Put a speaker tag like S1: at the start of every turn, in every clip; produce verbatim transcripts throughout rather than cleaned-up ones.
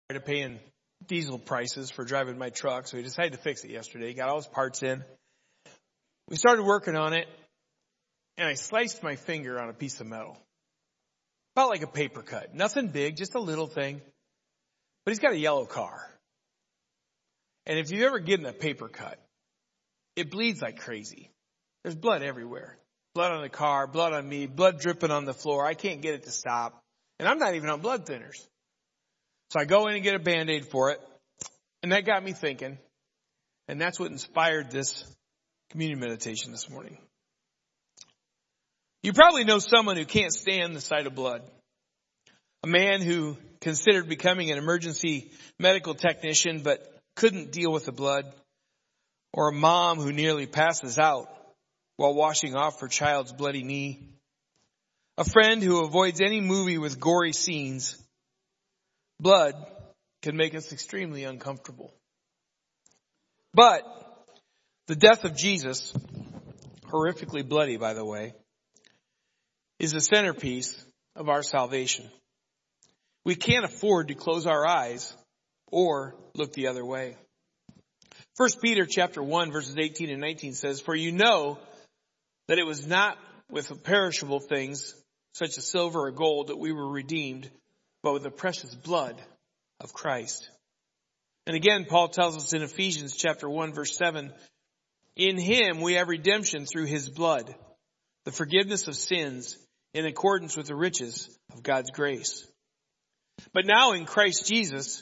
S1: To paying diesel prices for driving my truck, so he decided to fix it yesterday. He got all his parts in. We started working on it, and I sliced my finger on a piece of metal. About like a paper cut. Nothing big, just a little thing. But he's got a yellow car. And if you've ever gotten a paper cut, it bleeds like crazy. There's blood everywhere. Blood on the car, blood on me, blood dripping on the floor. I can't get it to stop. And I'm not even on blood thinners. So I go in and get a Band-Aid for it. And that got me thinking. And that's what inspired this communion meditation this morning. You probably know someone who can't stand the sight of blood. A man who considered becoming an emergency medical technician but couldn't deal with the blood. Or a mom who nearly passes out while washing off her child's bloody knee. A friend who avoids any movie with gory scenes. Blood can make us extremely uncomfortable. But the death of Jesus, horrifically bloody by the way, is the centerpiece of our salvation. We can't afford to close our eyes or look the other way. First Peter chapter one verses eighteen and nineteen says, "For you know that it was not with perishable things such as silver or gold that we were redeemed, but with the precious blood of Christ." And again, Paul tells us in Ephesians chapter one, verse seven, "In him we have redemption through his blood, the forgiveness of sins in accordance with the riches of God's grace." But now in Christ Jesus,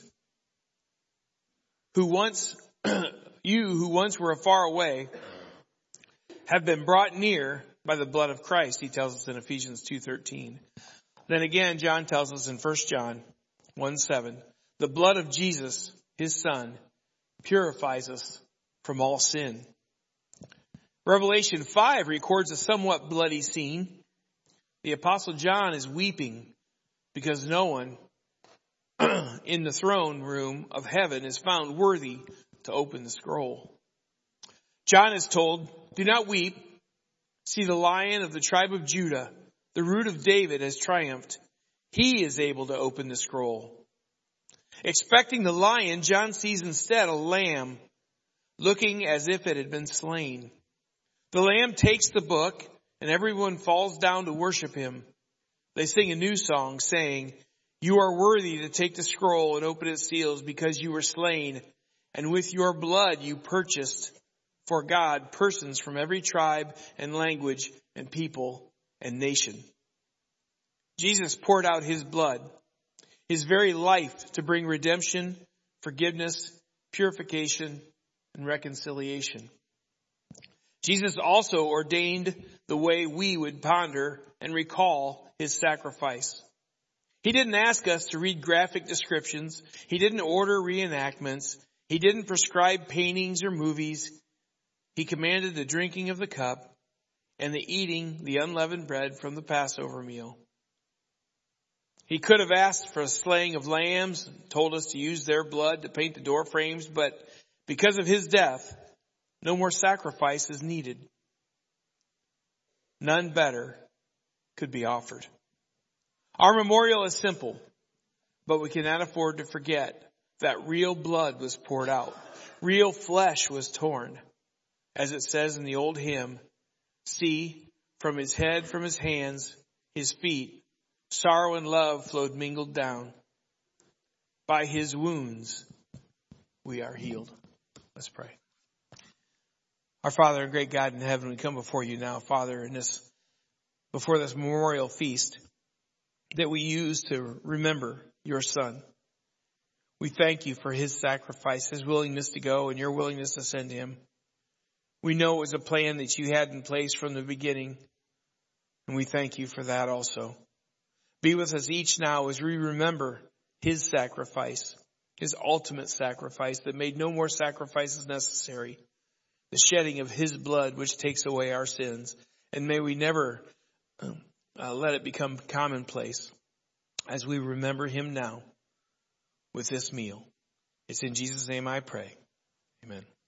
S1: who once, you who once were far away, have been brought near by the blood of Christ, he tells us in Ephesians two thirteen. Then again, John tells us in First John one seven, the blood of Jesus, his son, purifies us from all sin. Revelation five records a somewhat bloody scene. The Apostle John is weeping because no one in the throne room of heaven is found worthy to open the scroll. John is told, "Do not weep. See, the Lion of the tribe of Judah, the Root of David, has triumphed. He is able to open the scroll." Expecting the lion, John sees instead a lamb looking as if it had been slain. The lamb takes the book and everyone falls down to worship him. They sing a new song saying, "You are worthy to take the scroll and open its seals because you were slain, and with your blood you purchased for God persons from every tribe and language and people and nation." Jesus poured out his blood, his very life, to bring redemption, forgiveness, purification, and reconciliation. Jesus also ordained the way we would ponder and recall his sacrifice. He didn't ask us to read graphic descriptions. He didn't order reenactments. He didn't prescribe paintings or movies. He commanded the drinking of the cup and the eating the unleavened bread from the Passover meal. He could have asked for a slaying of lambs, told us to use their blood to paint the door frames, but because of his death, no more sacrifice is needed. None better could be offered. Our memorial is simple, but we cannot afford to forget that real blood was poured out. Real flesh was torn. As it says in the old hymn, "See, from his head, from his hands, his feet, sorrow and love flowed mingled down. By his wounds we are healed." Let's pray. Our Father and great God in heaven, we come before you now, Father, in this, before this memorial feast that we use to remember your Son. We thank you for his sacrifice, his willingness to go, and your willingness to send him. We know it was a plan that you had in place from the beginning, and we thank you for that also. Be with us each now as we remember his sacrifice, his ultimate sacrifice that made no more sacrifices necessary, the shedding of his blood which takes away our sins. And may we never uh, let it become commonplace as we remember him now with this meal. It's in Jesus' name I pray. Amen.